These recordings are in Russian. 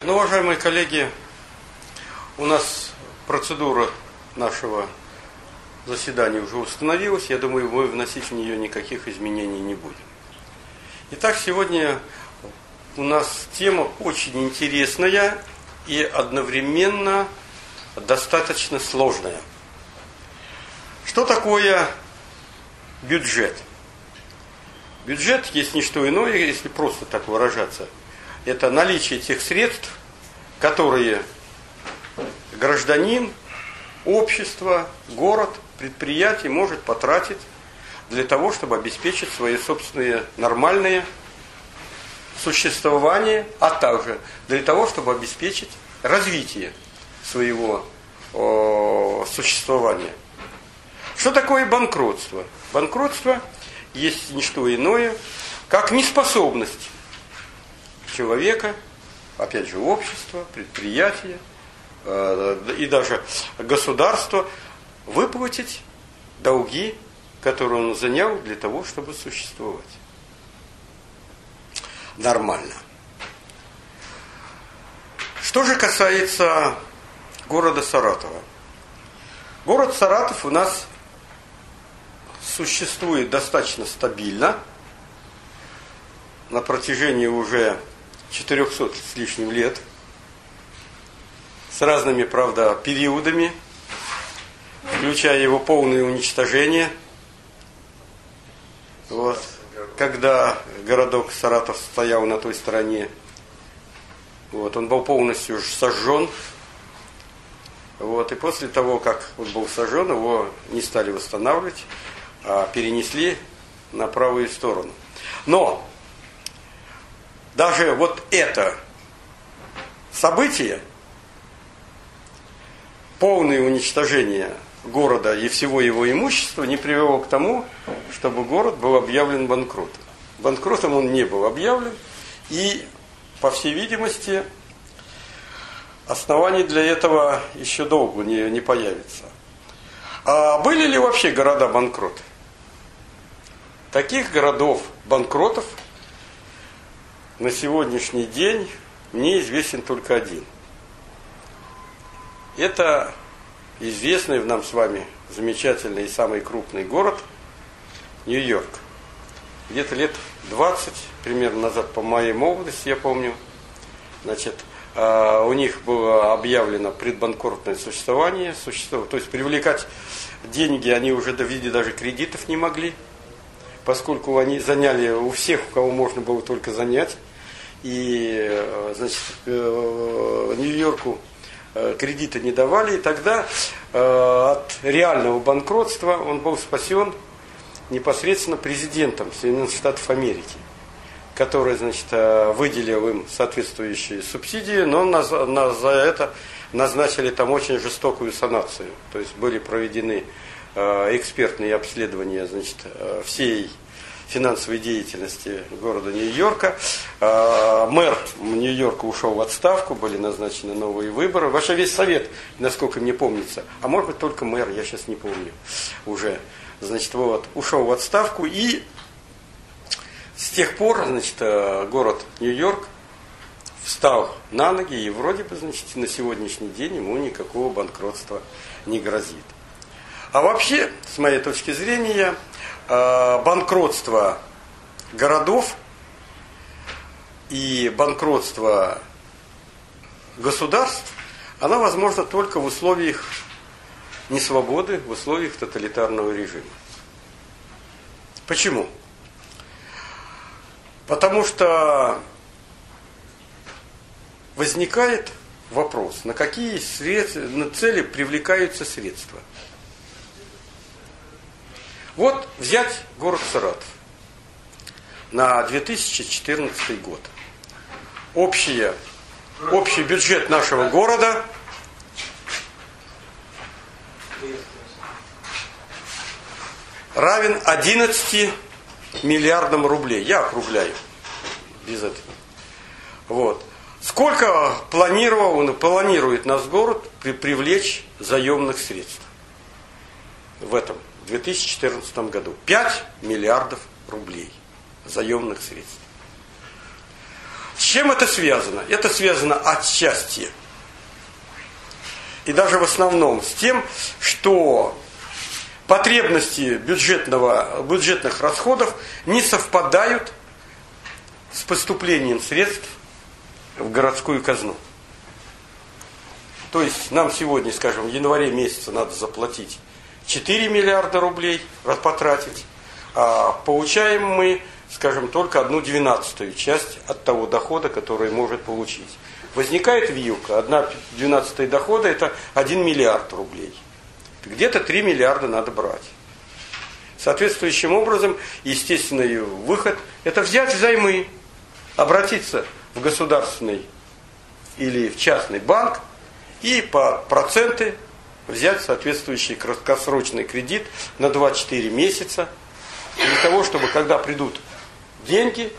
Ну, уважаемые коллеги, у нас процедура нашего заседания уже установилась. Я думаю, мы вносить в нее никаких изменений не будем. Итак, сегодня у нас тема очень интересная и одновременно достаточно сложная. Что такое бюджет? Бюджет есть не что иное, если просто так выражаться. Это наличие тех средств, которые гражданин, общество, город, предприятие может потратить для того, чтобы обеспечить свое собственное нормальное существование, а также для того, чтобы обеспечить развитие своего существования. Что такое банкротство? Банкротство есть не что иное, как неспособность человека, опять же общества, предприятия и даже государства выплатить долги, которые он занял для того, чтобы существовать нормально. Что же касается города Саратова. Город Саратов у нас существует достаточно стабильно на протяжении уже 400 с лишним лет, с разными, правда, периодами, включая его полное уничтожение. Вот. Когда городок Саратов стоял на той стороне, вот, он был полностью сожжен. Вот, и после того, как он был сожжен, его не стали восстанавливать, а перенесли на правую сторону. Но даже вот это событие, полное уничтожение города и всего его имущества, не привело к тому, чтобы город был объявлен банкротом. Банкротом он не был объявлен, и, по всей видимости, оснований для этого еще долго не появится. А были ли вообще города-банкроты? Таких городов-банкротов на сегодняшний день мне известен только один. Это известный нам с вами замечательный и самый крупный город Нью-Йорк. Где-то лет 20 примерно назад, по моей молодости, я помню, значит, у них было объявлено предбанкротное существование, то есть привлекать деньги они уже в виде даже кредитов не могли, поскольку они заняли у всех, у кого можно было только занять, и, значит, Нью-Йорку кредиты не давали, и тогда от реального банкротства он был спасен непосредственно президентом Соединенных Штатов Америки, который, значит, выделил им соответствующие субсидии, но за это назначили там очень жестокую санацию. То есть были проведены экспертные обследования, значит, всей финансовой деятельности города Нью-Йорка. Мэр Нью-Йорка ушел в отставку, были назначены новые выборы. Вообще весь совет, насколько мне помнится, а может быть только мэр, я сейчас не помню уже, значит, вот, ушел в отставку, и с тех пор, значит, город Нью-Йорк встал на ноги, и вроде бы, значит, на сегодняшний день ему никакого банкротства не грозит. А вообще, с моей точки зрения, банкротство городов и банкротство государств, оно возможно только в условиях несвободы, в условиях тоталитарного режима. Почему? Потому что возникает вопрос, на какие цели привлекаются средства. Вот взять город Саратов на 2014 год. Общий бюджет нашего города равен 11 миллиардам рублей. Я округляю без этого. Вот. Сколько планирует наш город привлечь заемных средств в этом 2014 году? 5 миллиардов рублей заемных средств. С чем это связано? Это связано отчасти и даже в основном с тем, что потребности бюджетных расходов не совпадают с поступлением средств в городскую казну. То есть нам сегодня, скажем, в январе месяце надо заплатить 4 миллиарда рублей, потратить, а получаем мы, скажем, только 1/12 часть от того дохода, который может получить. Возникает вилка, 1/12 дохода это 1 миллиард рублей. Где-то 3 миллиарда надо брать. Соответствующим образом, естественный выход это взять взаймы, обратиться в государственный или в частный банк и по проценты взять соответствующий краткосрочный кредит на 2-4 месяца для того, чтобы когда придут деньги,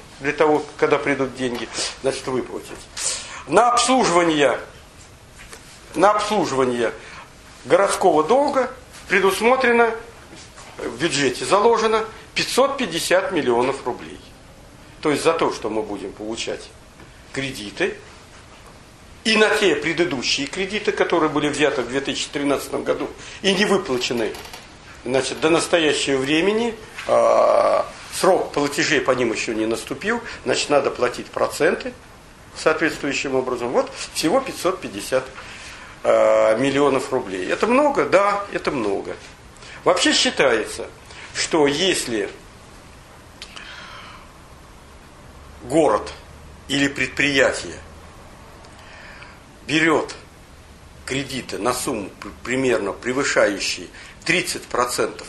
значит выплатить. На обслуживание городского долга предусмотрено в бюджете, заложено 550 миллионов рублей. То есть за то, что мы будем получать кредиты, и на те предыдущие кредиты, которые были взяты в 2013 году и не выплачены, значит, до настоящего времени, срок платежей по ним еще не наступил, значит, надо платить проценты соответствующим образом. Вот всего 550 миллионов рублей. Это много? Да, это много. Вообще считается, что если город или предприятие берет кредиты на сумму примерно превышающие 30%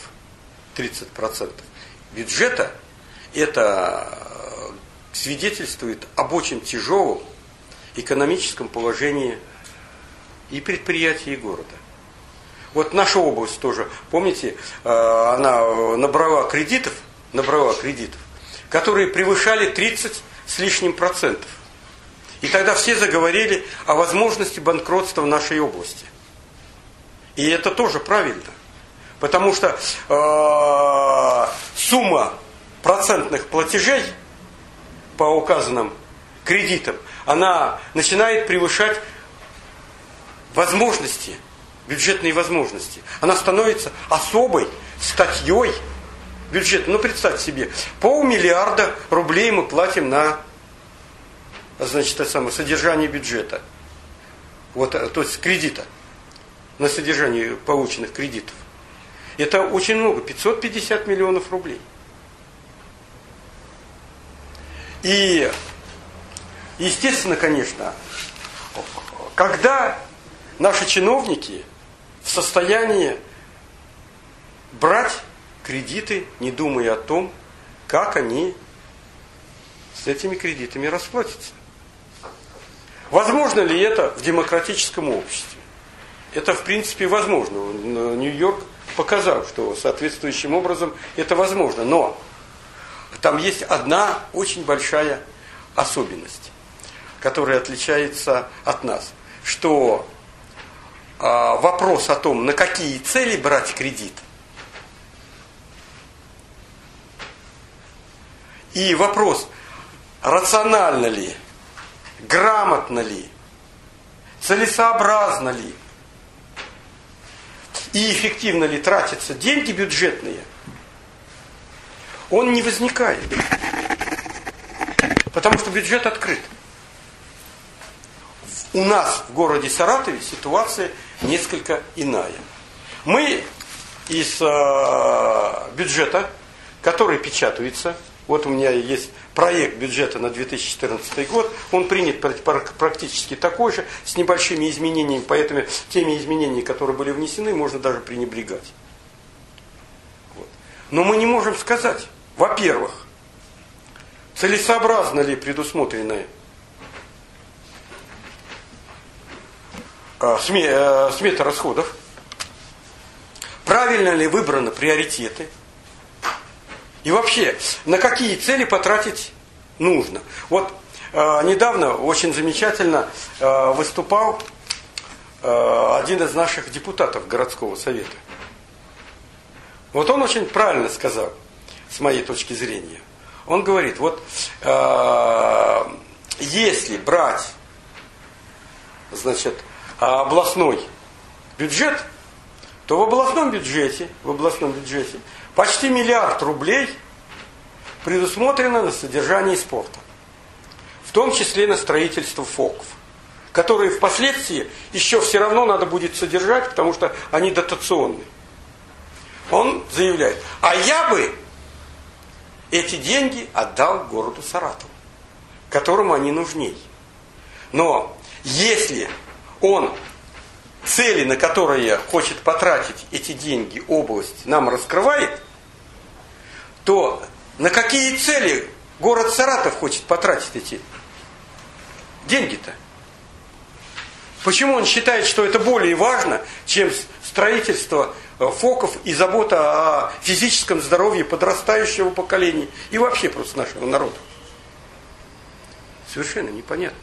бюджета, это свидетельствует об очень тяжелом экономическом положении и предприятий, и города. Вот наша область тоже, помните, она набрала кредитов, которые превышали 30 с лишним процентов. И тогда все заговорили о возможности банкротства в нашей области. И это тоже правильно. Потому что сумма процентных платежей по указанным кредитам, она начинает превышать возможности, бюджетные возможности. Она становится особой статьей бюджета. Ну, представьте себе, 500 миллиарда рублей мы платим на, значит, содержание бюджета. Вот, то есть кредита, на содержание полученных кредитов. Это очень много, 550 миллионов рублей. И, естественно, конечно, когда наши чиновники в состоянии брать кредиты, не думая о том, как они с этими кредитами расплатятся. Возможно ли это в демократическом обществе? Это, в принципе, возможно. Нью-Йорк показал, что соответствующим образом это возможно. Но там есть одна очень большая особенность, которая отличается от нас. Что вопрос о том, на какие цели брать кредит, и вопрос, рационально ли, грамотно ли, целесообразно ли и эффективно ли тратятся деньги бюджетные, он не возникает. Потому что бюджет открыт. У нас в городе Саратове ситуация несколько иная. Мы из бюджета, который печатается, вот у меня есть проект бюджета на 2014 год, он принят практически такой же, с небольшими изменениями, поэтому теми изменениями, которые были внесены, можно даже пренебрегать. Вот. Но мы не можем сказать, во-первых, целесообразно ли предусмотренная смета расходов, правильно ли выбраны приоритеты, и вообще, на какие цели потратить нужно. Вот недавно очень замечательно выступал один из наших депутатов городского совета. Вот он очень правильно сказал, с моей точки зрения. Он говорит, вот если брать, значит, областной бюджет, то в областном бюджете почти 1 миллиард рублей предусмотрено на содержание спорта. В том числе на строительство ФОКов, которые впоследствии еще все равно надо будет содержать, потому что они дотационные. Он заявляет, а я бы эти деньги отдал городу Саратову, которому они нужней. Но если он цели, на которые хочет потратить эти деньги, область нам раскрывает, то на какие цели город Саратов хочет потратить эти деньги-то? Почему он считает, что это более важно, чем строительство ФОКов и забота о физическом здоровье подрастающего поколения и вообще просто нашего народа? Совершенно непонятно.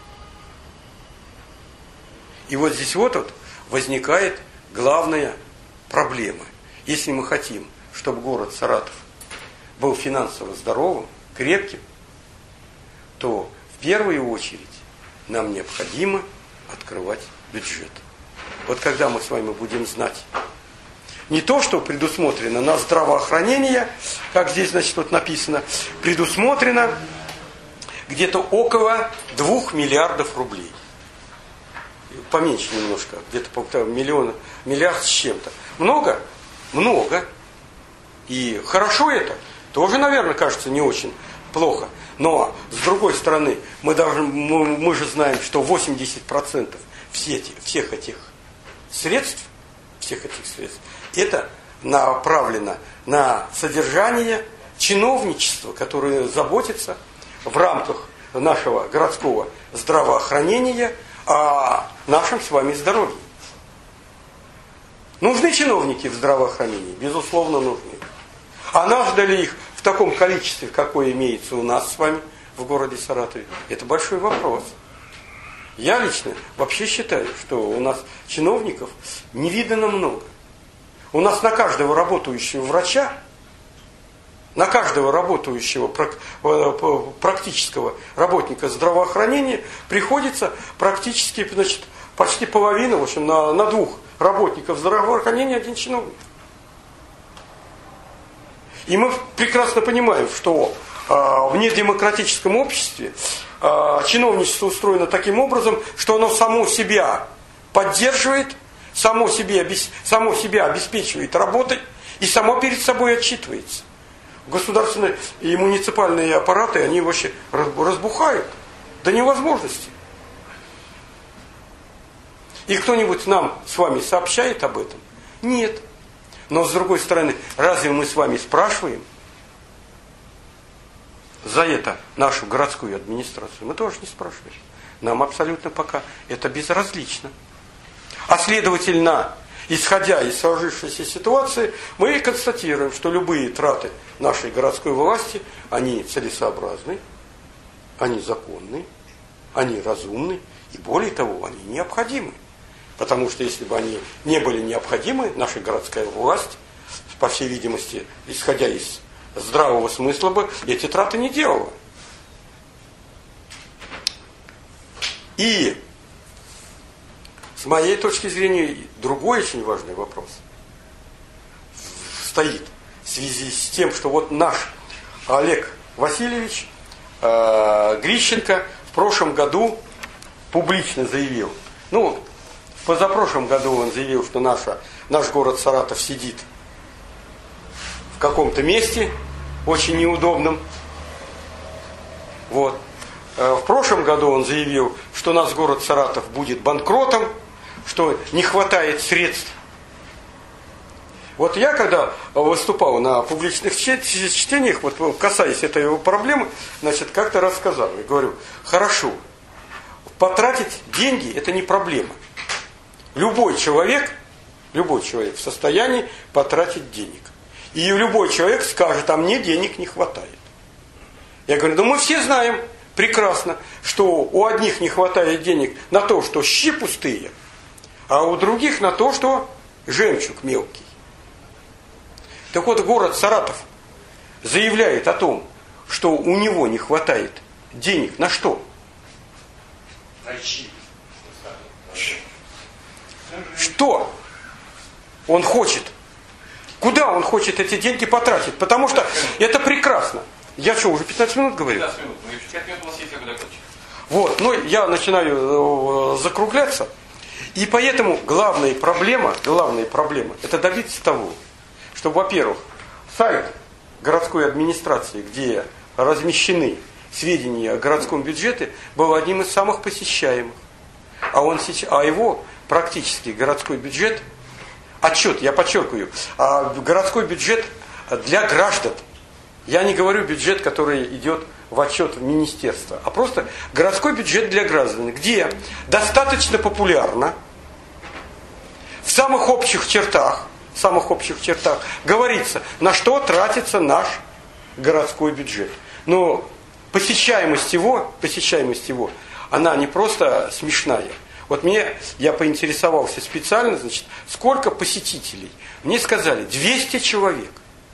И вот здесь вот возникает главная проблема. Если мы хотим, чтобы город Саратов был финансово здоровым, крепким, то в первую очередь нам необходимо открывать бюджет. Вот когда мы с вами будем знать не то, что предусмотрено на здравоохранение, как здесь, значит, вот написано, предусмотрено где-то около 2 миллиардов рублей. Поменьше немножко, где-то 1,5 миллиард с чем-то. Много? Много. И хорошо это? Тоже, наверное, кажется не очень плохо. Но, с другой стороны, мы же знаем, что 80% всех этих средств, это направлено на содержание чиновничества, которое заботится в рамках нашего городского здравоохранения о нашем с вами здоровье. Нужны чиновники в здравоохранении? Безусловно, нужны. А надо ли их в таком количестве, какое имеется у нас с вами в городе Саратове? Это большой вопрос. Я лично вообще считаю, что у нас чиновников невиданно много. У нас на каждого работающего врача, на каждого работающего практического работника здравоохранения приходится практически, значит, почти половина, в общем, на 2 работников здравоохранения 1 чиновник. И мы прекрасно понимаем, что в недемократическом обществе чиновничество устроено таким образом, что оно само себя поддерживает, само себя обеспечивает работой и само перед собой отчитывается. Государственные и муниципальные аппараты, они вообще разбухают до невозможности. И кто-нибудь нам с вами сообщает об этом? Нет. Но с другой стороны, разве мы с вами спрашиваем за это нашу городскую администрацию? Мы тоже не спрашиваем. Нам абсолютно пока это безразлично. А следовательно, исходя из сложившейся ситуации, мы констатируем, что любые траты нашей городской власти, они целесообразны, они законны, они разумны, и более того, они необходимы. Потому что если бы они не были необходимы, наша городская власть, по всей видимости, исходя из здравого смысла бы, эти траты не делала. И с моей точки зрения, другой очень важный вопрос стоит в связи с тем, что вот наш Олег Васильевич Грищенко в прошлом году публично заявил, в позапрошлом году он заявил, что наш город Саратов сидит в каком-то месте очень неудобном. Вот. В прошлом году он заявил, что наш город Саратов будет банкротом, что не хватает средств. Вот я, когда выступал на публичных чтениях, вот касаясь этой его проблемы, значит, как-то рассказал. Я говорю, хорошо, потратить деньги – это не проблема. Любой человек в состоянии потратить денег. И любой человек скажет, а мне денег не хватает. Я говорю, мы все знаем прекрасно, что у одних не хватает денег на то, что щи пустые, а у других на то, что жемчуг мелкий. Так вот, город Саратов заявляет о том, что у него не хватает денег на что? Что он хочет? Куда он хочет эти деньги потратить? Потому что это прекрасно. Я что, уже 15 минут говорю? 15 минут. Мы 5 минут у вас есть, я буду закончить. Вот, ну я начинаю закругляться. И поэтому главная проблема это добиться того, чтобы, во-первых, сайт городской администрации, где размещены сведения о городском бюджете, был одним из самых посещаемых. А его практически городской бюджет, отчет, я подчеркиваю, городской бюджет для граждан. Я не говорю бюджет, который идет в отчет в министерство, а просто городской бюджет для граждан, где достаточно популярно в самых общих чертах говорится, на что тратится наш городской бюджет. Но посещаемость его, она не просто смешная. Вот я поинтересовался специально, значит, сколько посетителей. Мне сказали, 200 человек.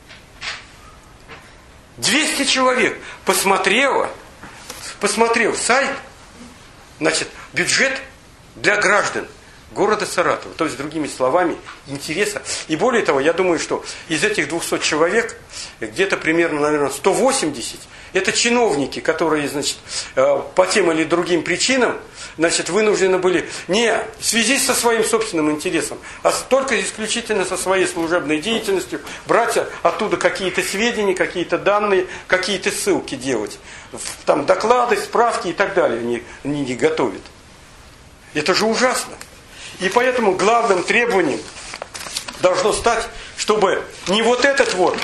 200 человек посмотрел сайт, значит, бюджет для граждан города Саратова. То есть, другими словами, интереса. И более того, я думаю, что из этих 200 человек, где-то примерно, наверное, 180 это чиновники, которые, значит, по тем или другим причинам, значит, вынуждены были не в связи со своим собственным интересом, а только исключительно со своей служебной деятельностью брать оттуда какие-то сведения, какие-то данные, какие-то ссылки делать. Там доклады, справки и так далее они не готовят. Это же ужасно. И поэтому главным требованием должно стать, чтобы не вот этот вот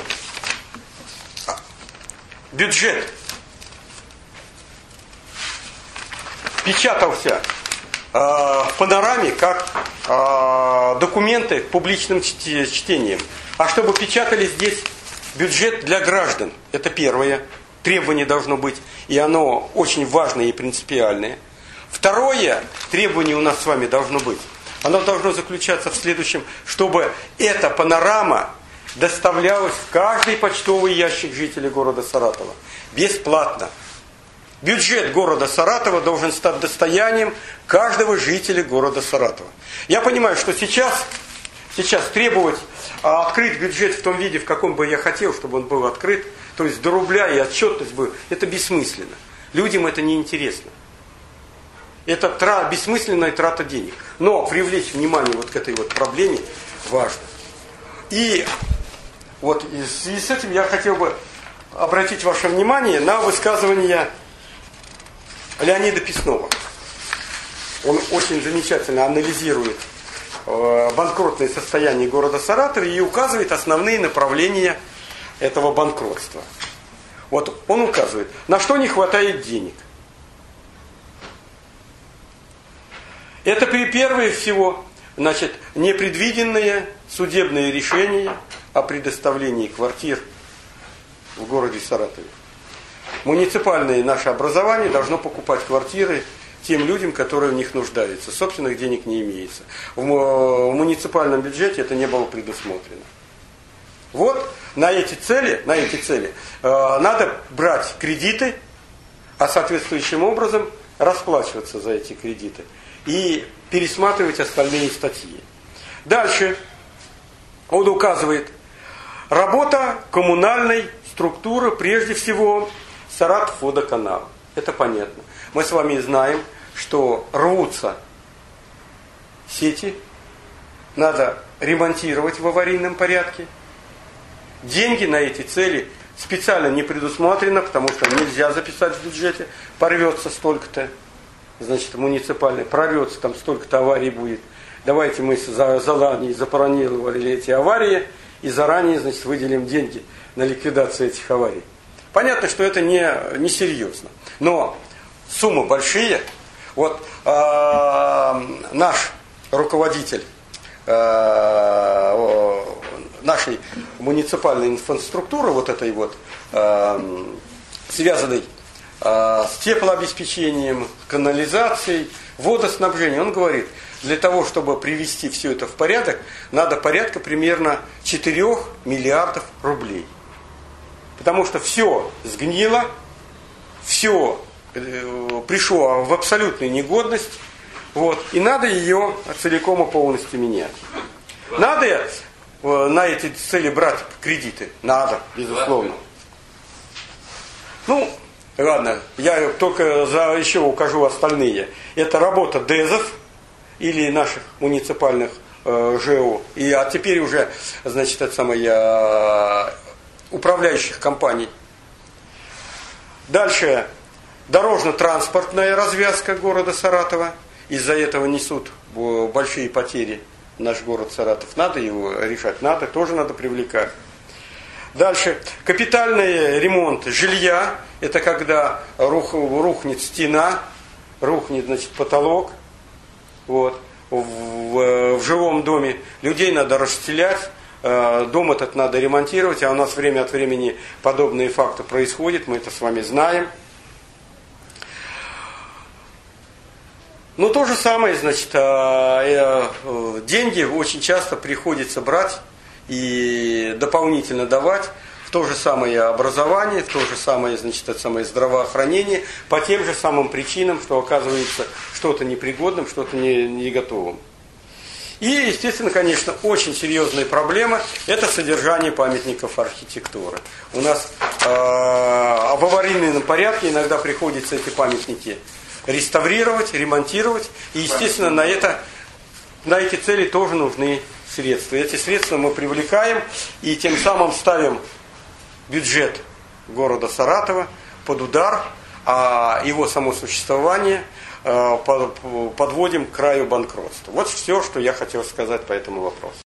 бюджет печатался в панораме как документы публичным чтением, а чтобы печатали здесь бюджет для граждан. Это первое требование должно быть, и оно очень важное и принципиальное. Второе требование у нас с вами должно быть. Оно должно заключаться в следующем, чтобы эта панорама доставлялась в каждый почтовый ящик жителей города Саратова. Бесплатно. Бюджет города Саратова должен стать достоянием каждого жителя города Саратова. Я понимаю, что сейчас требовать открыть бюджет в том виде, в каком бы я хотел, чтобы он был открыт, то есть до рубля и отчетность бы, это бессмысленно. Людям это не интересно. Это бессмысленная трата денег. Но привлечь внимание вот к этой вот проблеме важно. И вот в связи с этим я хотел бы обратить ваше внимание на высказывание Леонида Песнова. Он очень замечательно анализирует банкротное состояние города Саратова и указывает основные направления этого банкротства. Вот он указывает, на что не хватает денег. Это прежде всего, значит, непредвиденные судебные решения о предоставлении квартир в городе Саратове. Муниципальное наше образование должно покупать квартиры тем людям, которые в них нуждаются. Собственных денег не имеется. В муниципальном бюджете это не было предусмотрено. Вот на эти цели надо брать кредиты, а соответствующим образом расплачиваться за эти кредиты и пересматривать остальные статьи. Дальше он указывает, работа коммунальной структуры, прежде всего Саратовводоканал. Это понятно. Мы с вами знаем, что рвутся сети, надо ремонтировать в аварийном порядке. Деньги на эти цели специально не предусмотрено, потому что нельзя записать в бюджете, порвется столько-то, значит, муниципальный, прорвется, там столько-то аварий будет. Давайте мы заранее запланировали эти аварии и заранее, значит, выделим деньги на ликвидацию этих аварий. Понятно, что это не серьезно. Но суммы большие. Вот наш руководитель нашей муниципальной инфраструктуры, вот этой вот, связанной с теплообеспечением, канализацией, водоснабжением, он говорит, для того, чтобы привести все это в порядок, надо порядка примерно 4 миллиардов рублей. Потому что все сгнило, все пришло в абсолютную негодность, вот, и надо ее целиком и полностью менять. Надо на эти цели брать кредиты? Надо, безусловно. Ну, ладно, я только еще укажу остальные. Это работа ДЭЗов или наших муниципальных ЖЭО, а теперь уже, значит, это самое, управляющих компаний. Дальше дорожно-транспортная развязка города Саратова. Из-за этого несут большие потери наш город Саратов. Надо его решать, тоже надо привлекать. Дальше капитальный ремонт жилья. Это когда рухнет стена, рухнет, значит, потолок. Вот. В жилом доме людей надо расстелять. Дом этот надо ремонтировать, а у нас время от времени подобные факты происходят, мы это с вами знаем. Но то же самое, значит, деньги очень часто приходится брать и дополнительно давать в то же самое образование, в то же самое, значит, это самое здравоохранение, по тем же самым причинам, что оказывается что-то непригодным, что-то не готовым. И, естественно, конечно, очень серьезная проблема – это содержание памятников архитектуры. У нас в аварийном порядке иногда приходится эти памятники реставрировать, ремонтировать. И, естественно, на эти цели тоже нужны средства. Эти средства мы привлекаем и тем самым ставим бюджет города Саратова под удар, а его само существование подводим к краю банкротства. Вот все, что я хотел сказать по этому вопросу.